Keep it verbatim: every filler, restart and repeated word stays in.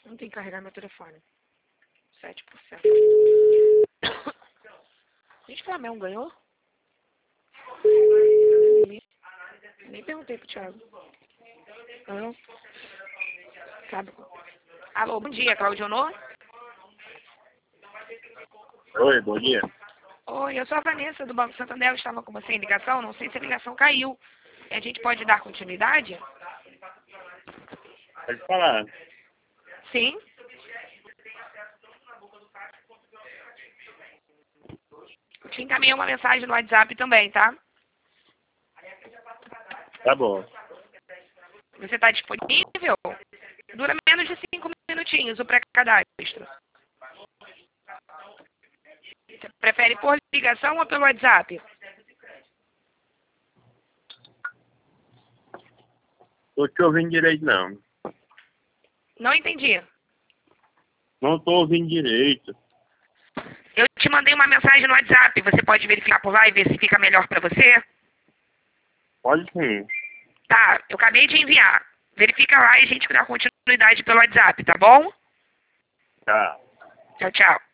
Não tem que carregar meu telefone. sete por cento. Gente, o Flamengo ganhou? Nem, nem perguntei pro Thiago. Não. Sabe? Alô, bom dia, Claudio Honor? Oi, bom dia. Oi, eu sou a Vanessa do Banco Santander. Eu estava com você em ligação. Não sei se a ligação caiu. A gente pode dar continuidade? Pode falar. Sim. Eu te encaminhei uma mensagem no WhatsApp também, tá? Tá bom. Você está disponível? Dura menos de cinco minutinhos o pré-cadastro. Você prefere por ligação ou pelo WhatsApp? Tô te ouvindo direito, não. Não entendi. Não tô ouvindo direito. Eu te mandei uma mensagem no WhatsApp. Você pode verificar por lá e ver se fica melhor para você? Pode sim. Tá, eu acabei de enviar. Verifica lá e a gente dá continuidade pelo WhatsApp, tá bom? Tá. Tchau, tchau.